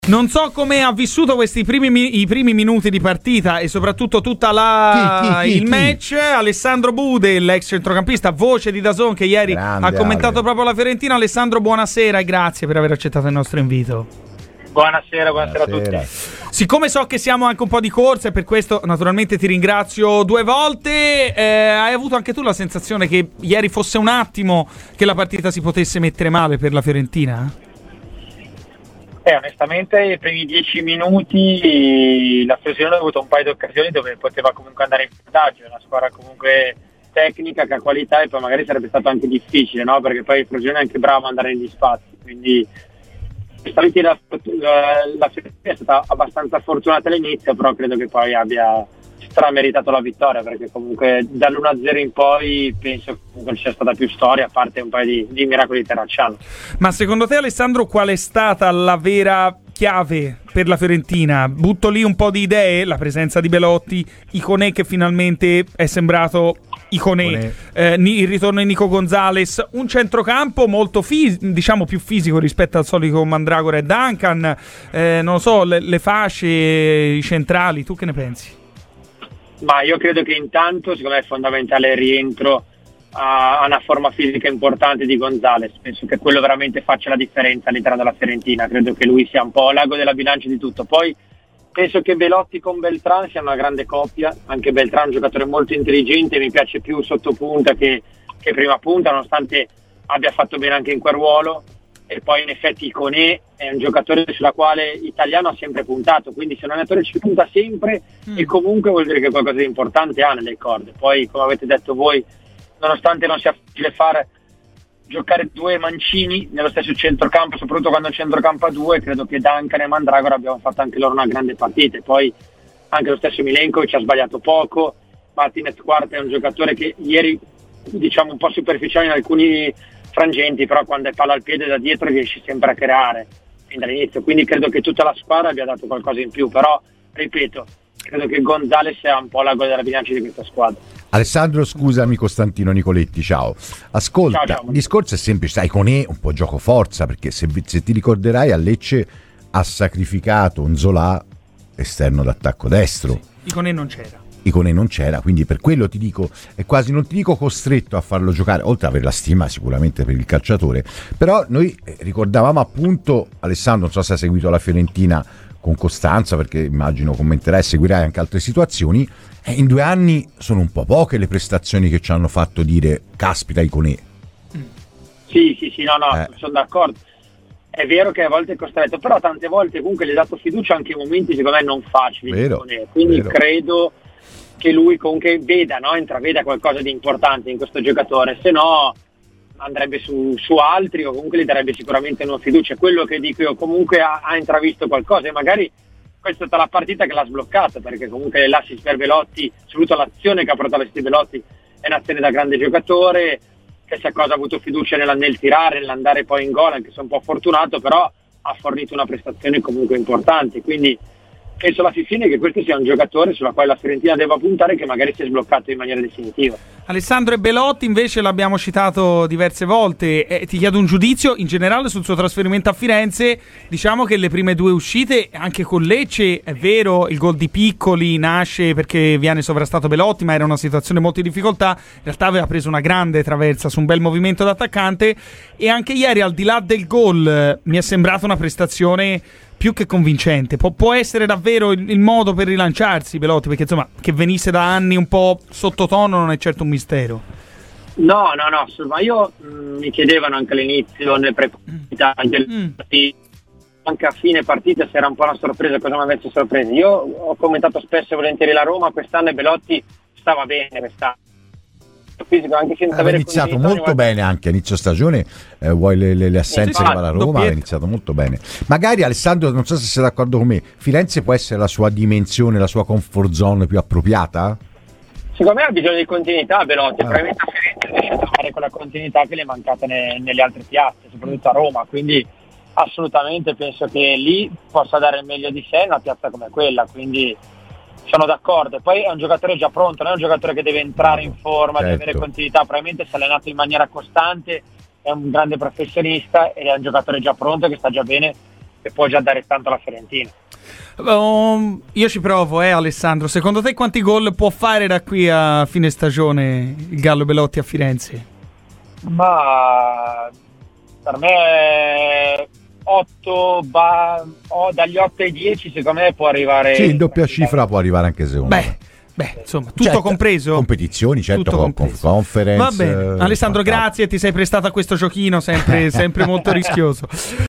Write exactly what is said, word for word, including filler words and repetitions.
Non so come ha vissuto questi primi i primi minuti di partita e soprattutto tutta la chi, chi, chi, il match. Chi? Alessandro Bude, l'ex centrocampista, voce di D A Z N, che ieri Grande ha commentato Ale. proprio la Fiorentina. Alessandro, buonasera e grazie per aver accettato il nostro invito. Buonasera, buonasera, buonasera a tutti. Siccome so che siamo anche un po' di corsa e per questo naturalmente ti ringrazio due volte, eh, hai avuto anche tu la sensazione che ieri fosse un attimo che la partita si potesse mettere male per la Fiorentina? Eh, onestamente i primi dieci minuti la Frosinone ha avuto un paio di occasioni dove poteva comunque andare in vantaggio, è una squadra comunque tecnica che ha qualità e poi magari sarebbe stato anche difficile, no? Perché poi il Frosinone è anche bravo a andare negli spazi, quindi onestamente la, la, la Fiorentina è stata abbastanza fortunata all'inizio, però credo che poi abbia strameritato la vittoria, perché comunque dall'uno a zero in poi penso che comunque ci sia stata più storia, a parte un paio di, di miracoli di Terracciano. Ma secondo te, Alessandro, qual è stata la vera chiave per la Fiorentina? Butto lì un po' di idee, la presenza di Belotti, Iconé che finalmente è sembrato Iconé, eh, il ritorno di Nico Gonzalez, un centrocampo molto fis- diciamo più fisico rispetto al solito Mandragora e Duncan, eh, non lo so, le, le fasce, i centrali, tu che ne pensi? Ma io credo che intanto secondo me è fondamentale il rientro a, a una forma fisica importante di Gonzalez. Penso che quello veramente faccia la differenza all'interno della Fiorentina, credo che lui sia un po' l'ago della bilancia di tutto. Poi penso che Belotti con Beltran sia una grande coppia, anche Beltran è un giocatore molto intelligente, mi piace più sotto punta che, che prima punta, nonostante abbia fatto bene anche in quel ruolo. E poi in effetti Iconé è un giocatore sulla quale Italiano ha sempre puntato, quindi se un allenatore ci punta sempre mm. e comunque vuol dire che qualcosa di importante ha nelle corde. Poi, come avete detto voi, nonostante non sia facile fare giocare due mancini nello stesso centrocampo, soprattutto quando il centrocampo a due, credo che Duncan e Mandragora abbiano fatto anche loro una grande partita. E poi anche lo stesso Milenkovic ha sbagliato poco, Martinez Quarta è un giocatore che ieri, diciamo un po' superficiale in alcuni frangenti, però quando è palla al piede da dietro riesce sempre a creare fin dall'inizio, quindi credo che tutta la squadra abbia dato qualcosa in più, però ripeto, credo che Gonzalez sia un po' l'ago della bilancia di questa squadra. Alessandro, scusami, Costantino Nicoletti, ciao. Ascolta, ciao, ciao. Il discorso è semplice, sai, Iconé un po' gioco forza, perché se, se ti ricorderai a Lecce ha sacrificato un Zola esterno d'attacco destro. Sì, Iconé non c'era. Iconé non c'era, quindi per quello ti dico, è quasi, non ti dico costretto a farlo giocare, oltre ad avere la stima sicuramente per il calciatore, però noi ricordavamo appunto, Alessandro, non so se hai seguito la Fiorentina con costanza, perché immagino commenterai e seguirai anche altre situazioni, e in due anni sono un po' poche le prestazioni che ci hanno fatto dire caspita Iconé. Sì, sì, sì, no, no, eh. sono d'accordo. È vero che a volte è costretto, però tante volte comunque gli ha dato fiducia anche in momenti secondo me non facili, vero, quindi vero. Credo che lui comunque veda, no? intraveda qualcosa di importante in questo giocatore, se no andrebbe su, su altri o comunque gli darebbe sicuramente una fiducia. Quello che dico io, comunque ha, ha intravisto qualcosa e magari questa è stata la partita che l'ha sbloccato, perché comunque l'assist per Belotti, soprattutto l'azione che ha portato l'assist Belotti è un'azione da grande giocatore, che se cosa ha avuto fiducia nel, nel tirare, nell'andare poi in gol, anche se è un po' fortunato, però ha fornito una prestazione comunque importante, quindi penso alla fine che questo sia un giocatore sulla quale la Fiorentina deve puntare, che magari si è sbloccato in maniera definitiva. Alessandro, e Belotti invece l'abbiamo citato diverse volte, eh, ti chiedo un giudizio in generale sul suo trasferimento a Firenze. Diciamo che le prime due uscite anche con Lecce, è vero, il gol di Piccoli nasce perché viene sovrastato Belotti, ma era una situazione molto di difficoltà, in realtà aveva preso una grande traversa su un bel movimento d'attaccante, e anche ieri al di là del gol eh, mi è sembrata una prestazione più che convincente. Pu- può essere davvero il, il modo per rilanciarsi Belotti, perché insomma che venisse da anni un po' sottotono non è certo un mistero. No, no, no, ma io mh, mi chiedevano anche all'inizio nelle pre-partita mm. anche a fine partita se era un po' una sorpresa, cosa mi avesse sorpreso. Io ho commentato spesso e volentieri la Roma quest'anno e Belotti stava bene quest'anno. Fisico, anche senza aveva iniziato molto vuoi... bene anche a inizio stagione, eh, vuoi le, le, le assenze sì, che va la Roma, ha iniziato molto bene. Magari Alessandro, non so se sei d'accordo con me, Firenze può essere la sua dimensione, la sua comfort zone più appropriata? Secondo me ha bisogno di continuità Belotti, ah. probabilmente a Firenze riesce a trovare quella continuità che le è mancata ne, nelle altre piazze, soprattutto a Roma, quindi assolutamente penso che lì possa dare il meglio di sé in una piazza come quella, quindi sono d'accordo. Poi è un giocatore già pronto, non è un giocatore che deve entrare in forma, certo. deve avere continuità, probabilmente si è allenato in maniera costante, è un grande professionista ed è un giocatore già pronto che sta già bene e può già dare tanto alla Fiorentina. Um, io ci provo, eh Alessandro. Secondo te quanti gol può fare da qui a fine stagione il Gallo Belotti a Firenze? Ma per me otto ba... oh, dagli otto ai dieci secondo me può arrivare. Sì, in doppia cifra può arrivare anche secondo me. Beh, beh, insomma, tutto certo, compreso. Competizioni, certo, tutto con, compreso. conference. Va bene. Alessandro, grazie, ti sei prestato a questo giochino sempre, sempre molto rischioso.